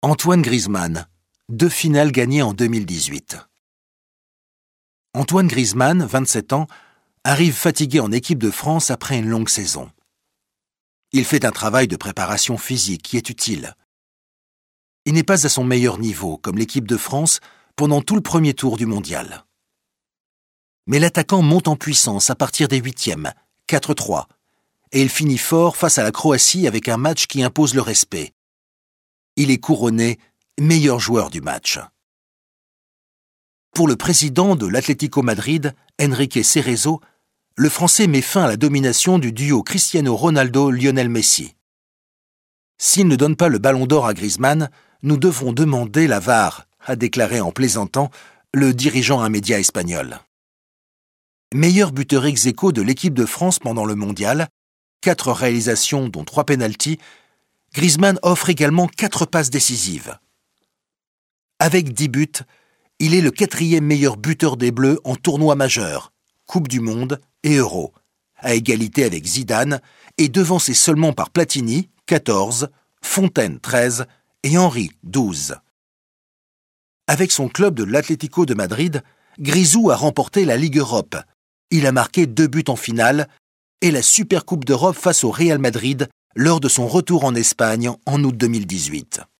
Antoine Griezmann, 2 finales gagnées en 2018. Antoine Griezmann, 27 ans, arrive fatigué en équipe de France après une longue saison. Il fait un travail de préparation physique qui est utile. Il n'est pas à son meilleur niveau, comme l'équipe de France, pendant tout le premier tour du mondial. Mais l'attaquant monte en puissance à partir des 8e, 4-3, et il finit fort face à la Croatie avec un match qui impose le respect. Il est couronné meilleur joueur du match. Pour le président de l'Atlético Madrid, Enrique Cerezo, le Français met fin à la domination du duo Cristiano Ronaldo-Lionel Messi. S'il ne donne pas le ballon d'or à Griezmann, nous devrons demander la VAR, a déclaré en plaisantant le dirigeant un média espagnol. Meilleur buteur ex aequo de l'équipe de France pendant le mondial, 4 réalisations dont 3 pénaltys, Griezmann offre également 4 passes décisives. Avec 10 buts, il est le 4e meilleur buteur des Bleus en tournoi majeur, Coupe du Monde et Euro, à égalité avec Zidane et devancé seulement par Platini, 14, Fontaine, 13 et Henry, 12. Avec son club de l'Atlético de Madrid, Grisou a remporté la Ligue Europe. Il a marqué 2 buts en finale et la Supercoupe d'Europe face au Real Madrid lors de son retour en Espagne en août 2018.